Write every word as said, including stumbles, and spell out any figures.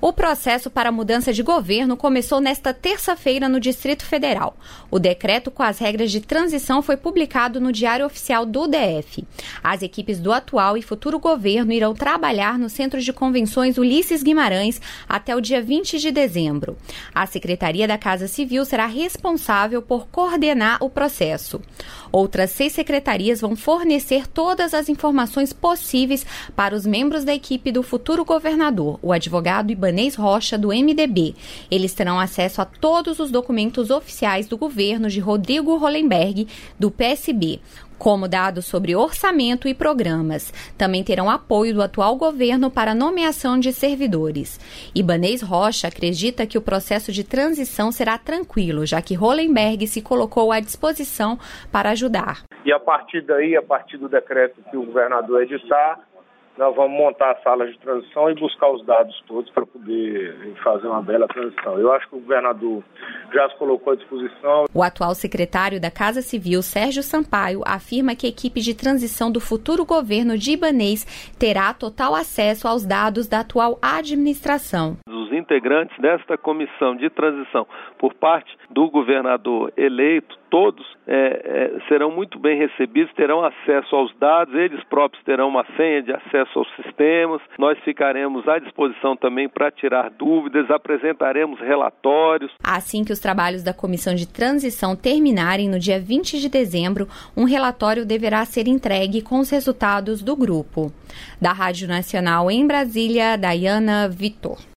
O processo para a mudança de governo começou nesta terça-feira no Distrito Federal. O decreto com as regras de transição foi publicado no Diário Oficial do D F. As equipes do atual e futuro governo irão trabalhar no Centro de Convenções Ulisses Guimarães até o dia vinte de dezembro. A Secretaria da Casa Civil será responsável por coordenar o processo. Outras seis secretarias vão fornecer todas as informações possíveis para os membros da equipe do futuro governador, o advogado Ibanez Rocha, do M D B. Eles terão acesso a todos os documentos oficiais do governo de Rodrigo Hollenberg, do P S B, como dados sobre orçamento e programas. Também terão apoio do atual governo para nomeação de servidores. Ibanez Rocha acredita que o processo de transição será tranquilo, já que Hollenberg se colocou à disposição para ajudar. E a partir daí, a partir do decreto que o governador editar, nós vamos montar a sala de transição e buscar os dados todos para poder fazer uma bela transição. Eu acho que o governador já se colocou à disposição. O atual secretário da Casa Civil, Sérgio Sampaio, afirma que a equipe de transição do futuro governo de Ibanez terá total acesso aos dados da atual administração. Os integrantes desta comissão de transição, por parte do governador eleito, todos é, é, serão muito bem recebidos, terão acesso aos dados, eles próprios terão uma senha de acesso aos sistemas. Nós ficaremos à disposição também para tirar dúvidas, apresentaremos relatórios. Assim que os trabalhos da comissão de transição terminarem no dia vinte de dezembro, um relatório deverá ser entregue com os resultados do grupo. Da Rádio Nacional em Brasília, Dayana Vitor.